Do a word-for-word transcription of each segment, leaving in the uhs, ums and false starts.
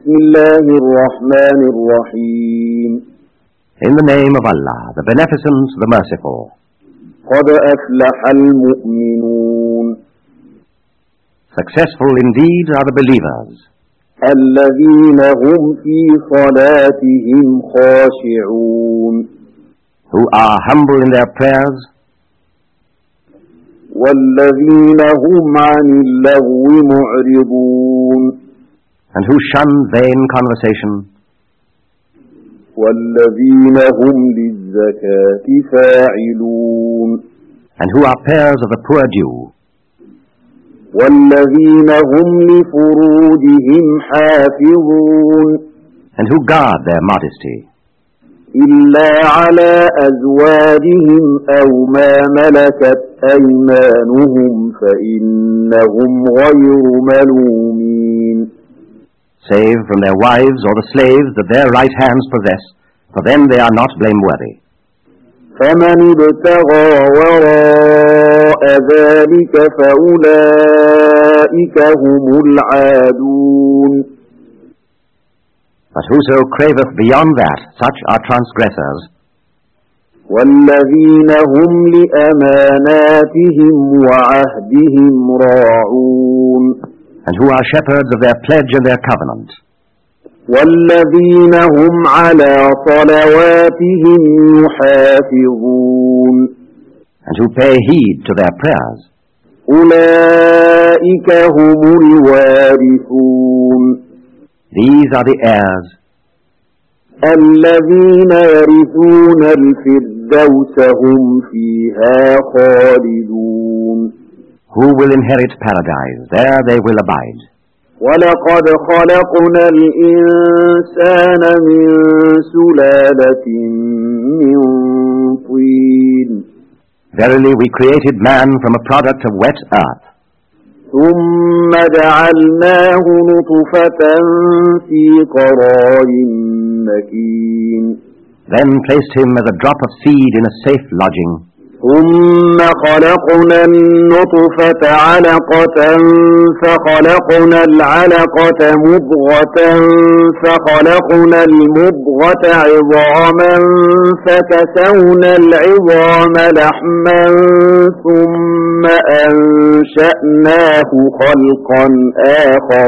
بسم الله الرحمن الرحيم. In the name of Allah, the Beneficent, the Merciful. قد أفلح المؤمنون. Successful indeed are the believers. الذين هم في صلاتهم خاشعون. Who are humble in their prayers. والذين هم عن اللغو معرضون. And who shun vain conversation. والذين هم للزكاة فاعلون. And who are payers of the poor due. والذين هم لفروجهم حافظون. And who guard their modesty. إلا على أزواجهم أو ما ملكت أيمانهم فإنهم غير ملومين. Save from their wives or the slaves that their right hands possess, for them they are not blameworthy. فمن ابتغى وراء ذلك فأولئك هم العادون. But whoso craveth beyond that, such are transgressors. والذين هم لأماناتهم وعهدهم راعون. And who are shepherds of their pledge and their covenant. والذين هم على صلواتهم يحافظون. And who pay heed to their prayers. أولئك هم الوارثون. These are the heirs. الذين يرثون الفردوس هم فيها خالدون. Who will inherit paradise, there they will abide. ولقد خلقنا الإنسان من سلالة من طين. Verily we created man from a product of wet earth. ثم جعلناه نطفة في قرار مكين. Then placed him as a drop of seed in a safe lodging. ثم خلقنا النطفة علقة فخلقنا العلقة مضغة فخلقنا المضغة عظاما فكسونا العظام لحما ثم أنشأناه خلقا آخر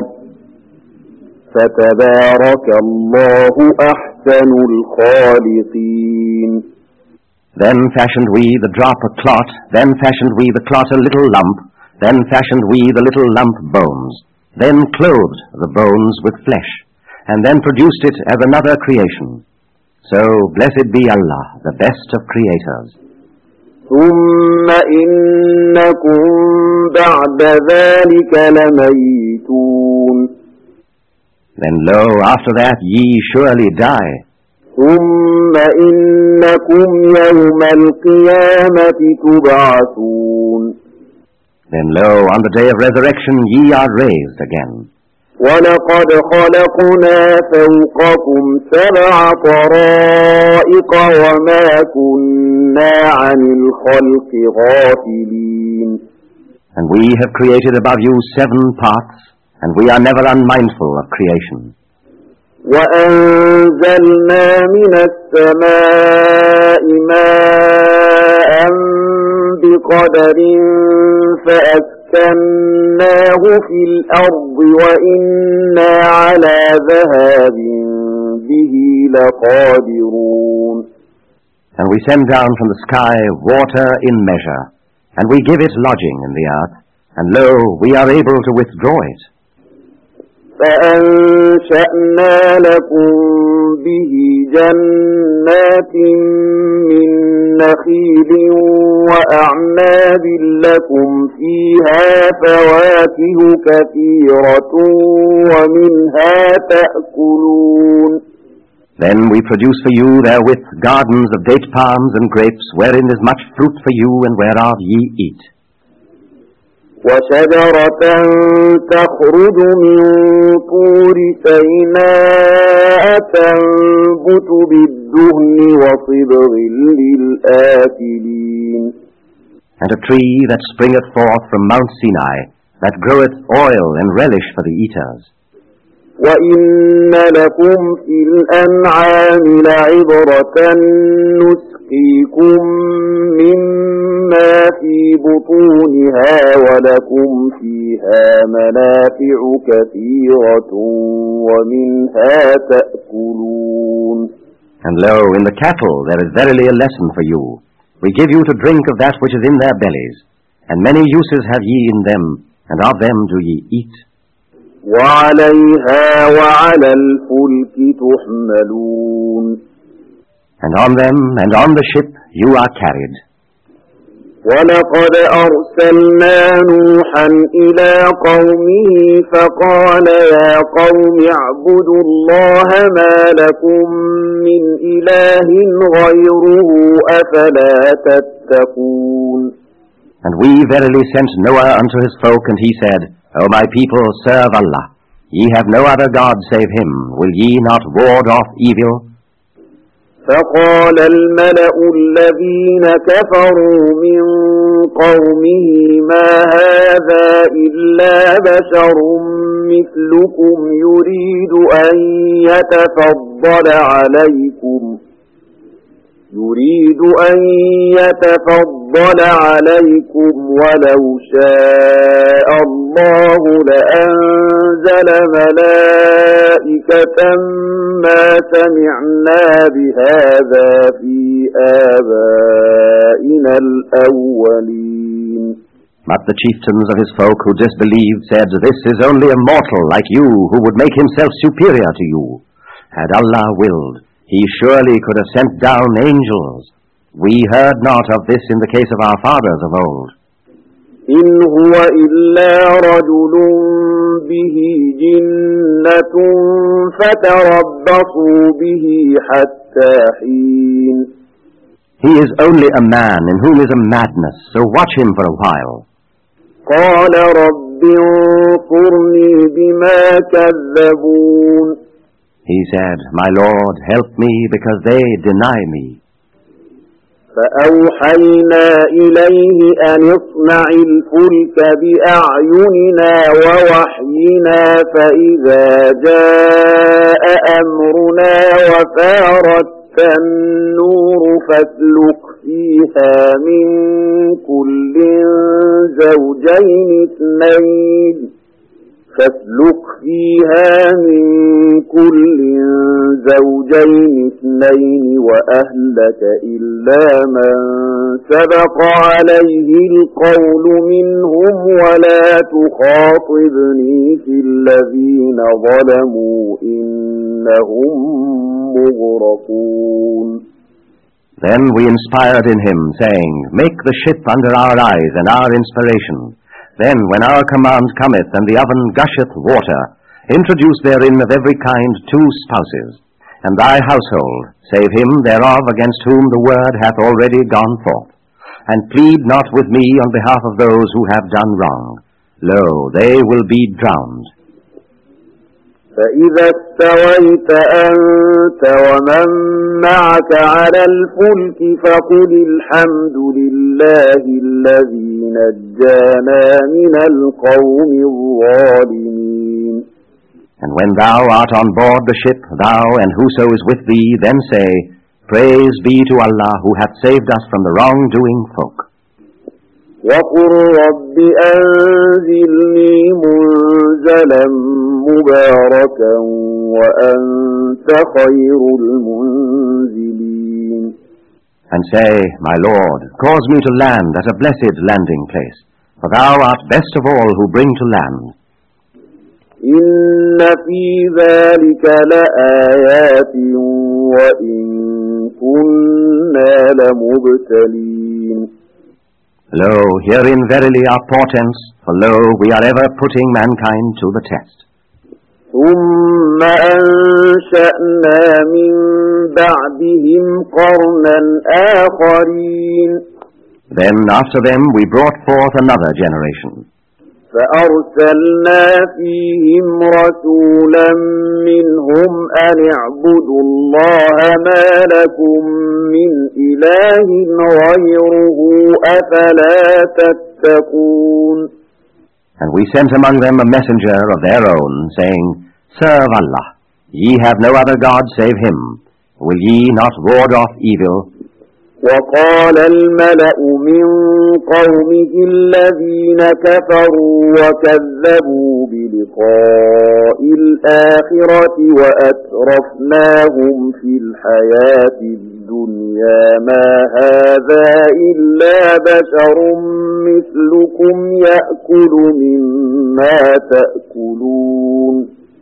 فتبارك الله أحسن الخالقين. Then fashioned we the drop a clot, then fashioned we the clot a little lump, then fashioned we the little lump bones, then clothed the bones with flesh, and then produced it as another creation. So blessed be Allah, the best of creators. ثم إنكم بعد ذلك لميتون. Then lo, after that ye surely die. ثم إنكم يوم القيامة تبعثون. Then lo, on the day of resurrection ye are raised again. ولقد خلقنا فوقكم سبع طرائق وما كنا عن الخلق غافلين. And we have created above you seven parts, and we are never unmindful of creation. وأنزلنا من السماء ماء بقدر فأسكناه في الأرض وإنا على ذهاب به لقادرون. And we send down from the sky water in measure, and we give it lodging in the earth, and lo, we are able to withdraw it. فأنشأنا لكم به جنات من نخيل وأعناب لكم فيها فواكه كثيرة ومنها تأكلون. Then we produce for you therewith gardens of date palms and grapes, wherein is much fruit for you, and whereof ye eat. وشجرة تخرج من طور سيناء تنبت بالدهن وصبغ للآكلين. And a tree that springeth forth from Mount Sinai, that groweth oil and relish for the eaters. وإن لكم في الأنعام لعبرة نسقيكم مما في بطونها ولكم فيها منافع كثيرة ومنها تأكلون. And lo, in the cattle there is verily a lesson for you. We give you to drink of that which is in their bellies, and many uses have ye in them, and of them do ye eat. وعليها وعلى الفلك تحملون. And on them and on the ship you are carried. ولقد أرسلنا نوحا إلى قومه فقال يا قوم اعبدوا الله ما لكم من إله غيره أفلا تتقون. And we verily sent Noah unto his folk, and he said, O my people, serve Allah. Ye have no other God save him. Will ye not ward off evil? فقال الملأ الذين كفروا من قومه ما هذا إلا بشر مثلكم يريد أن يتفضل عليكم يريد أن يتفضل عليكم ولو شاء الله لأنزل ملائكة ما سمعنا بهذا في آبائنا الأولين. But the chieftains of his folk who disbelieved said, This is only a mortal like you who would make himself superior to you. Had Allah willed, He surely could have sent down angels. We heard not of this in the case of our fathers of old. إن هو إلا رجل به جنة فتربصوا به حتى حين. He is only a man in whom is a madness, so watch him for a while. قال رب انصرني بما كذبون. He said, My Lord, help me because they deny me. فأوحينا إليه أن اصنع الفلك بأعيننا ووحينا فإذا جاء أمرنا وفارت النور فاسلك فيها من كل زوجين اثنين فاسلك فيها من كل زوجين اثنين وأهلك إلا من سبق عليه القول منهم ولا تخاطبني في الذين ظلموا إنهم مغرقون. Then we inspired in him, saying, Make the ship under our eyes and our inspiration. Then, when our command cometh, and the oven gusheth water, introduce therein of every kind two spouses, and thy household, save him thereof against whom the word hath already gone forth, and plead not with me on behalf of those who have done wrong. Lo, they will be drowned. فإذا استويت أنت ومن معك على الفلك فقل الحمد لله الذي نجانا من القوم الظالمين. And when thou art on board the ship, thou and whoso is with thee, then say, Praise be to Allah who hath saved us from the wrongdoing folk. وقل رب أنزلني منزلا مباركا وأنت خير المنزلين. And say, My Lord, cause me to land at a blessed landing place, for thou art best of all who bring to land. إن في ذلك لآيات وإن كنا لمبتلين. Lo, herein verily are portents, for lo, we are ever putting mankind to the test. ثم أنشأنا من بعدهم قرنا آخرين. Then after them we brought forth another generation. فأرسلنا فيهم رسولا منهم أن اعبدوا الله ما لكم من إله غيره أفلا تتقون. And we sent among them a messenger of their own, saying, Serve Allah. Ye have no other God save Him. Will ye not ward off evil? وقال الملأ من قومه الذين كفروا وكذبوا بلقاء الآخرة وأترفناهم في الحياة الدنيا ما هذا إلا بشر مثلكم يأكل مما تأكلون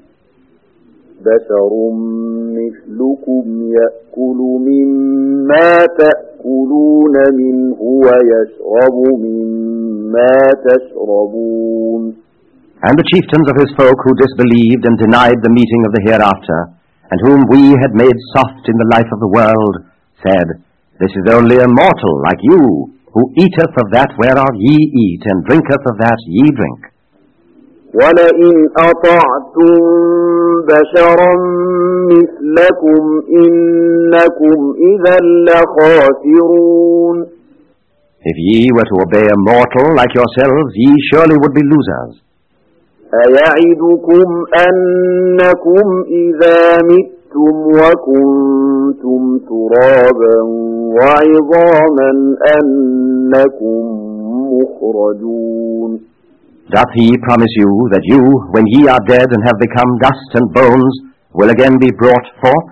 بشر مثلكم يأكل مما تأكلون منه ويشرب مما تشربون. And the chieftains of his folk who disbelieved and denied the meeting of the hereafter, and whom we had made soft in the life of the world, said, This is only a mortal like you, who eateth of that whereof ye eat, and drinketh of that ye drink. وَلَئِنْ أَطَعْتُمْ بَشَرًا مِثْلَكُمْ إِنَّكُمْ إِذًا لَخَاسِرُونَ. If ye were to obey a mortal like yourselves, ye surely would be losers. أَيَعِدُكُمْ أَنَّكُمْ إِذَا مِتُّمْ وَكُنْتُمْ تُرَابًا وَعِظَامًا أَنَّكُمْ مُخْرَجُونَ. Doth he promise you that you, when ye are dead and have become dust and bones, will again be brought forth?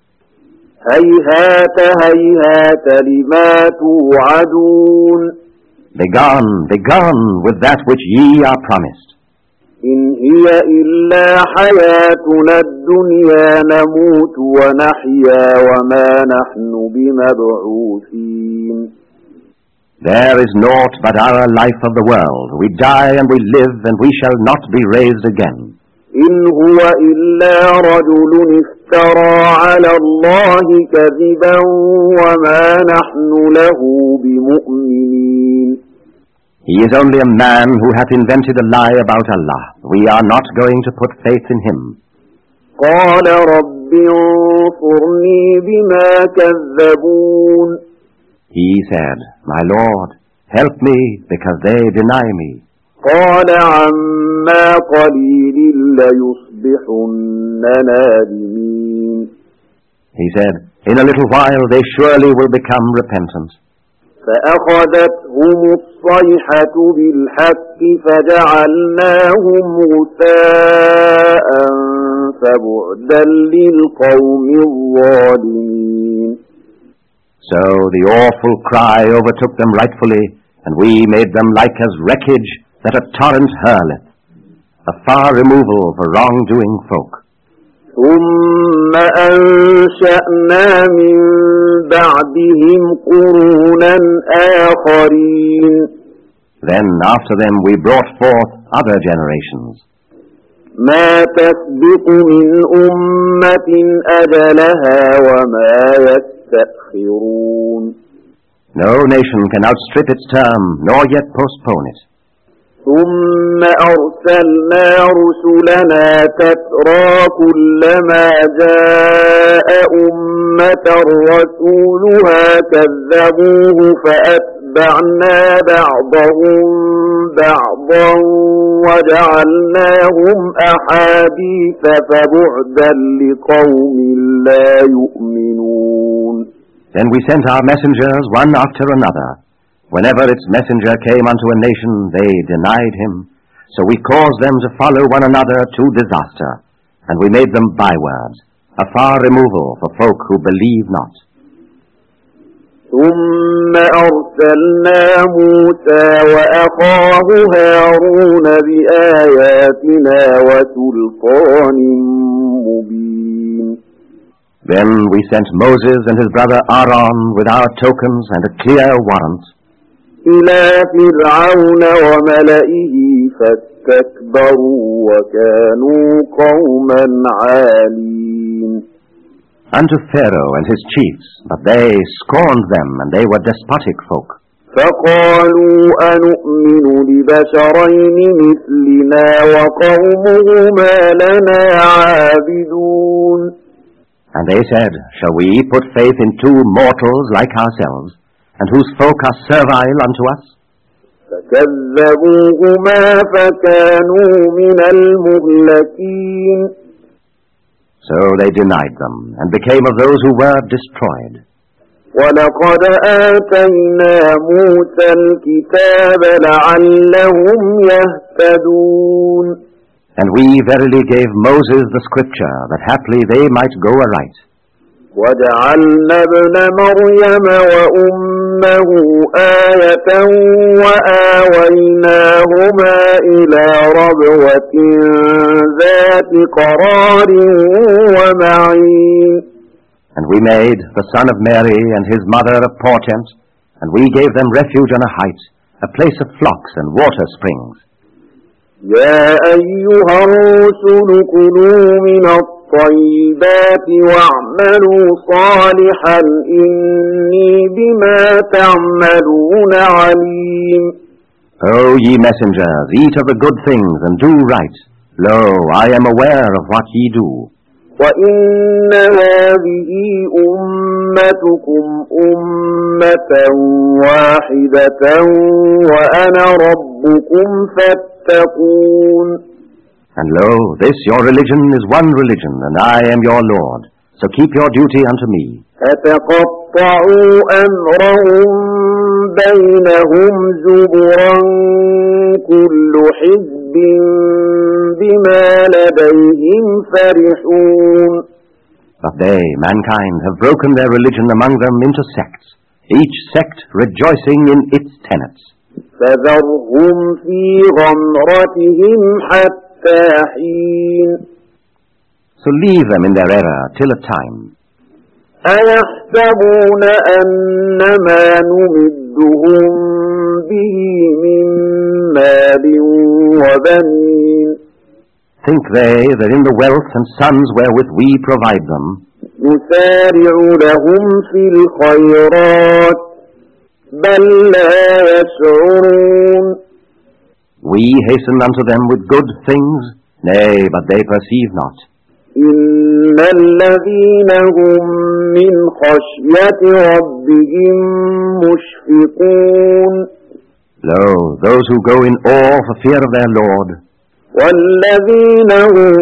هَيْهَاتَ هَيْهَاتَ لِمَا تُوعَدُونَ. Begone, begone with that which ye are promised. إِنْ هِيَ إِلَّا حَيَاتُنَا الدُّنْيَا نَمُوتُ وَنَحْيَا وَمَا نَحْنُ بِمَبْعُوثِينَ. There is naught but our life of the world. We die and we live, and we shall not be raised again. إِنْ هُوَ إِلَّا رَجُلٌ افْتَرَى عَلَى اللَّهِ كَذِبًا وَمَا نَحْنُ لَهُ بِمُؤْمِنِينَ. He is only a man who hath invented a lie about Allah. We are not going to put faith in him. قَالَ رَبِّ انصُرْنِي بِمَا كَذَّبُونَ. He said, My Lord, help me, because they deny me. قَالَ عَمَّا قَلِيلٍ لَيُصْبِحُنَّ نَادِمِينَ. He said, In a little while they surely will become repentant. فَأَخَذَتْهُمُ الصَّيْحَةُ بِالْحَقِّ فَجَعَلْنَاهُمْ غُثَاءً فَبُعْدًا لِلْقَوْمِ الظَّالِمِينَ. So the awful cry overtook them rightfully, and we made them like as wreckage that a torrent hurleth, a far removal for wrong-doing folk. ثُمَّ أَنشَأْنَا مِن بَعْدِهِمْ قُرُونًا آخَرِينَ. Then after them we brought forth other generations. مَا تَسْبِقُ مِنْ أُمَّةٍ أَجَلَهَا وَمَا يَسْتَأْخِرُونَ. No nation can outstrip its term, nor yet postpone it. ثُمَّ أَرْسَلْنَا رُسُلَنَا تَتْرَى كُلَّمَا جَاءَ أُمَّةً رَسُولُهَا كَذَّبُوهُ فَأَتْبَعْنَا بَعْضَهُم بَعْضًا وَجَعَلْنَاهُمْ أَحَادِيثَ فَبُعْدًا لِقَوْمٍ لَّا يُؤْمِنُونَ. Then we sent our messengers one after another. Whenever its messenger came unto a nation, they denied him. So we caused them to follow one another to disaster, and we made them bywords, a far removal for folk who believe not. ثُمَّ أَرْسَلْنَا مُوسَى وَأَخَاهُ هَارُونَ بِآيَاتِنَا وَسُلْطَانٍ مُبِينٍ. Then we sent Moses and his brother Aaron with our tokens and a clear warrant إِلَى فِرْعَوْنَ وَمَلَئِهِ فَاسْتَكْبَرُوا وَكَانُوا قَوْمًا عَالِينَ. Unto Pharaoh and his chiefs, but they scorned them, and they were despotic folk. فَقَالُوا أَنُؤْمِنُ لِبَشَرَيْنِ مِثْلِنَا وَقَوْمُهُمَا لَنَا عَابِدُونَ. And they said, Shall we put faith in two mortals like ourselves, and whose folk are servile unto us? فَكَذَّبُوهُمَا فَكَانُوا مِنَ الْمُهْلَكِينَ. So they denied them, and became of those who were destroyed. وَلَقَدْ آتَيْنَا مُوسَى الْكِتَابَ لَعَلَّهُمْ يَهْتَدُونَ. And we verily gave Moses the scripture, that haply they might go aright. وَجَعَلْنَا ابْنَ مَرْيَمَ وَأُمَّهُ آيَةً وَآوَيْنَاهُمَا إِلَى رَبْوَةٍ ذَاتِ قَرَارٍ وَمَعِينٍ. And we made the son of Mary and his mother a portent, and we gave them refuge on a height, a place of flocks and water springs. يَا أَيُّهَا الرُّسُلُ كُلُوا مِنَ الطَّيِّبَاتِ وَاعْمَلُوا صَالِحًا إِنِّي بِمَا تَعْمَلُونَ عَلِيمٌ. O ye messengers, eat of the good things and do right. Lo, I am aware of what ye do. وَإِنَّ هَذِهِ أُمَّتُكُمْ أُمَّةً وَاحِدَةً وَأَنَا رَبُّكُمْ فَاتَّقُونِ. And lo, this your religion is one religion, and I am your Lord. So keep your duty unto me. فَتَقَطَّعُوا أَمْرَهُمْ بَيْنَهُمْ زُبُرًا كُلُّ حِزْبٍ بِمَا لَدَيْهِمْ فَرِحُونَ. But they, mankind, have broken their religion among them into sects, each sect rejoicing in its tenets. فَذَرْهُمْ فِي غَمْرَتِهِمْ حَتَّى حِينٍ. So leave them in their error till a time. أَيَحْسَبُونَ أَنَّمَا نُمِدُّهُم بِهِ مِن مَّالٍ وَبَنِينَ. Think they that in the wealth and sons wherewith we provide them, نُسَارِعُ لَهُمْ فِي الْخَيْرَاتِ بَل لَّا يَشْعُرُونَ. we hasten unto them with good things? Nay, but they perceive not. إِنَّ الَّذِينَ هُم مِّنْ خَشْيَةِ رَبِّهِم مُّشْفِقُونَ. Lo, those who go in awe for fear of their Lord, وَالَّذِينَ هُم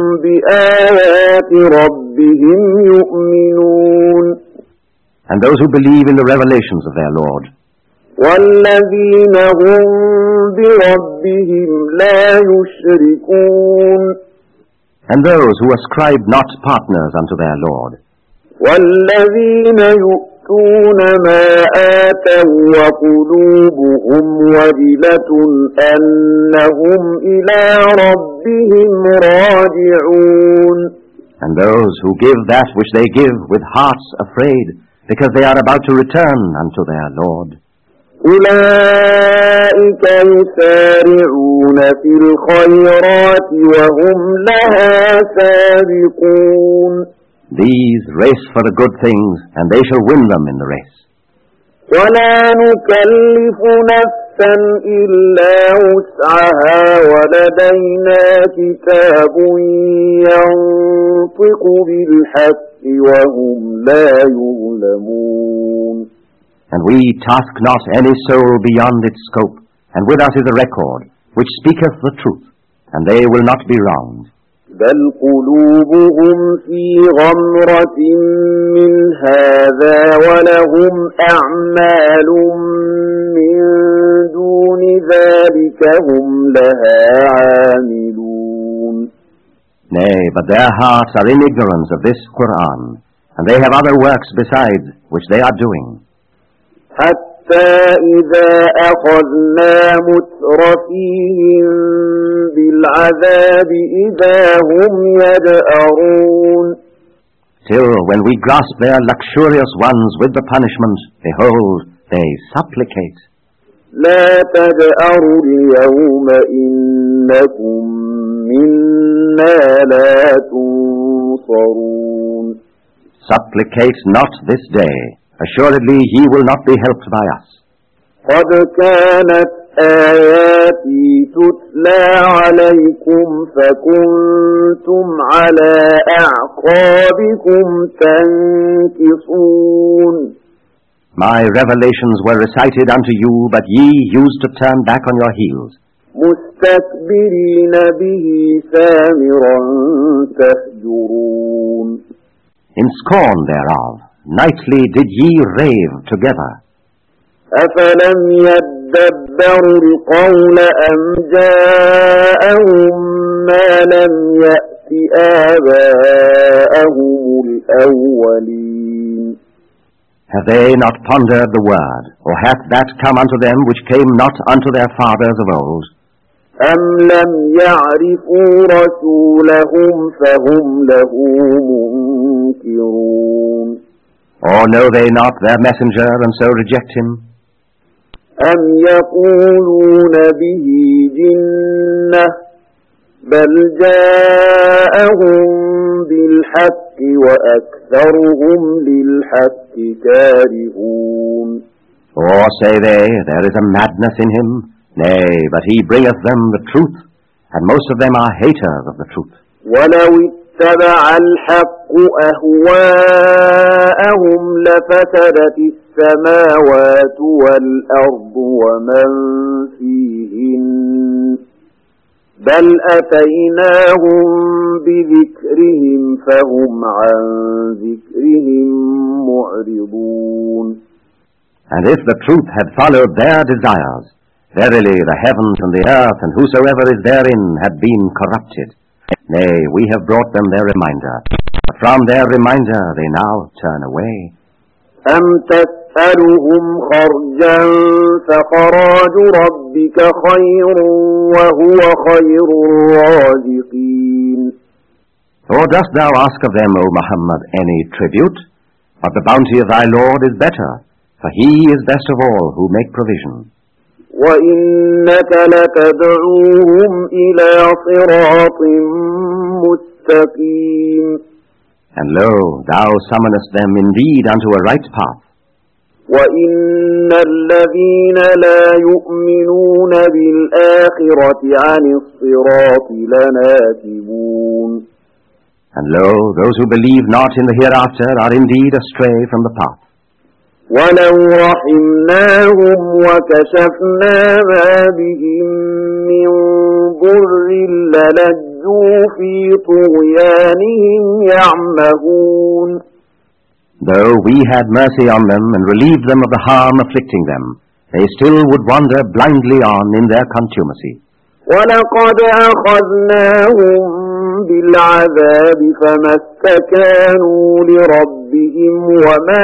بِآيَاتِ رَبِّهِمْ يُؤْمِنُونَ. and those who believe in the revelations of their Lord, وَالَّذِينَ هُم بِرَبِّهِمْ لَا يُشْرِكُونَ. and those who ascribe not partners unto their Lord, وَالَّذِينَ يُؤْتُونَ مَا آتَوا وَقُلُوبُهُمْ وَجِلَةٌ أَنَّهُمْ إِلَى رَبِّهِمْ راجعون. and those who give that which they give with hearts afraid, because they are about to return unto their Lord. أُولَئِكَ يُسَارِعُونَ فِي الْخَيْرَاتِ وَهُمْ لَهَا سَابِقُونَ. These race for the good things, and they shall win them in the race. وَلَا نُكَلِّفُ نَفْسًا إِلَّا وُسْعَهَا وَلَدَيْنَا كِتَابٌ يَنطِقُ بِالْحَقِّ وَهُمْ لَا يُظْلَمُونَ. And we task not any soul beyond its scope, and with us is a record, which speaketh the truth, and they will not be wronged. بَلْ قُلُوبُهُمْ فِي غَمْرَةٍ مِّنْ هَذَا وَلَهُمْ أَعْمَالٌ مِّن دُونِ ذَلِكَ هُمْ لَهَا عَامِلُونَ. Nay, but their hearts are in ignorance of this Qur'an, and they have other works besides, which they are doing. حتى إذا أخذنا مترفيهم بالعذاب إذا هم يجأرون. Till when we grasp their luxurious ones with the punishment, behold, they supplicate. لا تجأروا اليوم إنكم منا لا تنصرون. Supplicate not this day. Assuredly he will not be helped by us. قد كانت آياتي تتلى عليكم فكنتم على أعقابكم تنكصون. My revelations were recited unto you, but ye used to turn back on your heels. مستكبرين به سامرا تهجرون. in scorn thereof. Nightly did ye rave together. أفلم يدبروا القول أم جاءهم ما لم يأت آباءهم الأولين. Have they not pondered the word, or hath that come unto them which came not unto their fathers of old? أم لم يعرفوا رسولهم فهم له منكرون. Or know they not their messenger, and so reject him? أم يقولون به جنة بل جاءهم بالحق وأكثرهم للحق كارهون. Or say they, there is a madness in him? Nay, but he bringeth them the truth, and most of them are haters of the truth. ولو اتبع الحق أهواءهم لفسدت السماوات والأرض ومن فيهن بل أتيناهم بذكرهم فهم عن ذكرهم معرضون. And if the truth had followed their desires, verily the heavens and the earth and whosoever is therein had been corrupted. Nay, we have brought them their reminder, but from their reminder they now turn away. أم تسألهم خرجا فخراج ربك خير وهو خير الرازقين. Or dost thou ask of them, O Muhammad, any tribute? But the bounty of thy Lord is better, for he is best of all who make provision. وإنك لتدعوهم إلى صراط مستقيم. And lo, thou summonest them indeed unto a right path. وإن الذين لا يؤمنون بالآخرة عن الصراط لناكبون. And lo, those who believe not in the hereafter are indeed astray from the path. ولو رحمناهم وكشفنا ما بهم من ضر للجوا في طغيانهم يعمهون. Though we had mercy on them and relieved them of the harm afflicting them, they still would wander blindly on in their contumacy. ولقد أخذناهم بالعذاب فما استكانوا لربهم وما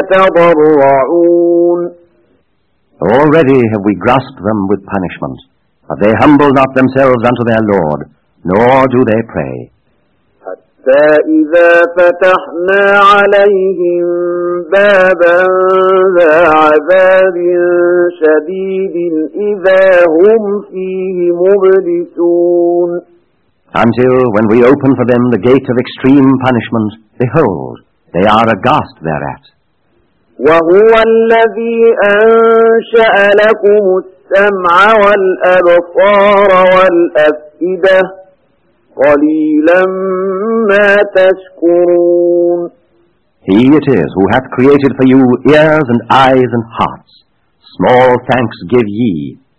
يتضرعون. Already have we grasped them with punishment, but they humble not themselves unto their Lord, nor do they pray. حتى إذا فتحنا عليهم بابا ذا عذاب شديد إذا هم فيه مبلسون. Until when we open for them the gate of extreme punishment, behold, they are aghast thereat. وهو الذي أنشأ لكم السمع والأبصار والأفئدة قليلا ما تشكرون. He it is who hath created for you ears and eyes and hearts. Small thanks give ye.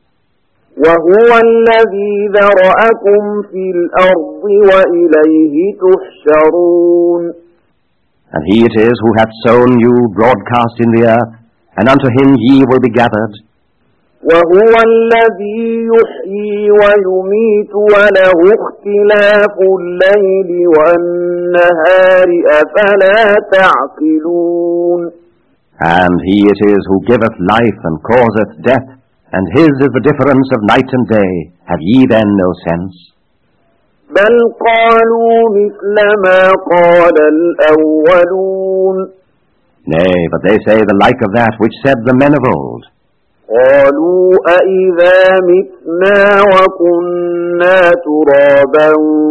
وهو الذي ذرأكم في الأرض وإليه تحشرون. And he it is who hath sown you broadcast in the earth, and unto him ye will be gathered. وهو الذي يحيي ويميت وله اختلاف الليل والنهار أفلا تعقلون. And he it is who giveth life and causeth death, and his is the difference of night and day. Have ye then no sense? بل قالوا مثل ما قال الأولون. Nay, but they say the like of that which said the men of old. قالوا أإذا متنا وكنا ترابا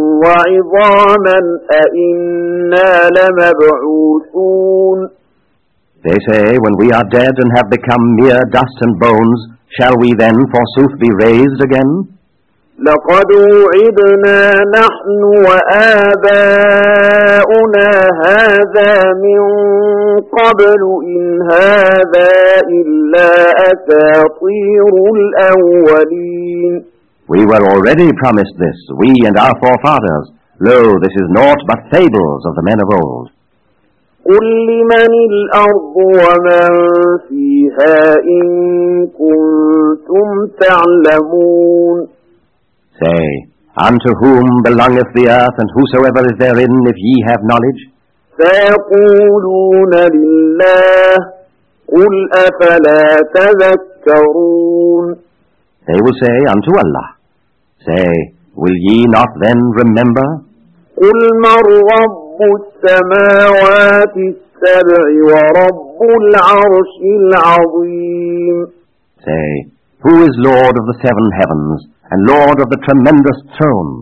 وعظاما أإنا لمبعوثون. They say, when we are dead and have become mere dust and bones, shall we then forsooth be raised again? لقد وعدنا نحن وآباؤنا هذا من قبل إن هذا إلا أساطير الأولين. We were already promised this, we and our forefathers. Lo, this is naught but fables of the men of old. قل لمن الأرض ومن فيها إن كنتم تعلمون. Say, unto whom belongeth the earth, and whosoever is therein, if ye have knowledge? سيقولون لله قل أفلا تذكرون. They will say, unto Allah. Say, will ye not then remember? قل من رب السماوات السبع ورب العرش العظيم. Say, who is Lord of the seven heavens, and Lord of the tremendous throne?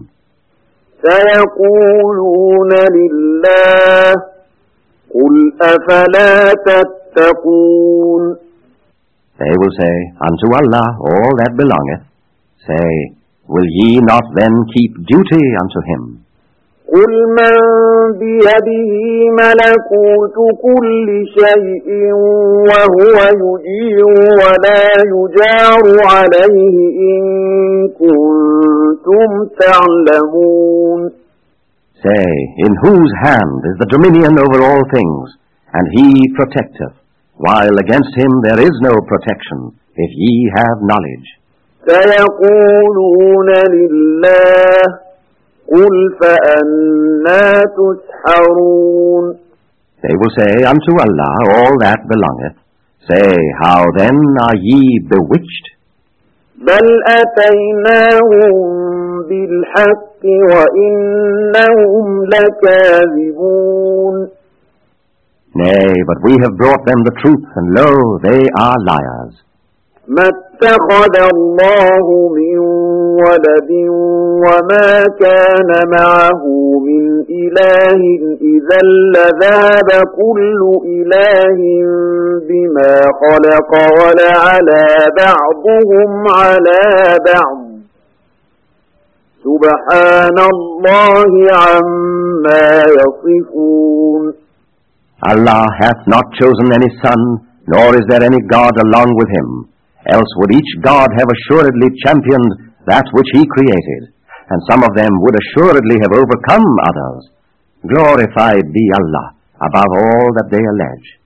سيقولون لله قل أفلا تتقون. They will say, unto Allah all that belongeth. Say, will ye not then keep duty unto him? قل من بيده ملكوت كل شيء وهو يجير ولا يجار عليه إن كنتم تعلمون. Say, in whose hand is the dominion over all things, and he protecteth, while against him there is no protection, if ye have knowledge. سيقولون لله قل فأنا تسحرون. They will say, unto Allah all that belongeth. Say, how then are ye bewitched? بل أتيناهم بالحق وإنهم لكاذبون. Nay, but we have brought them the truth, and lo, they are liars. ما اتخذ الله من ولد وما كان معه من إله إذا لذهب كل إله بما خلق ولعلى بعضهم على بعض سبحان الله عما يصفون. Allah hath not chosen any son, nor is there any God along with him. Else would each God have assuredly championed that which he created, and some of them would assuredly have overcome others. Glorified be Allah above all that they allege.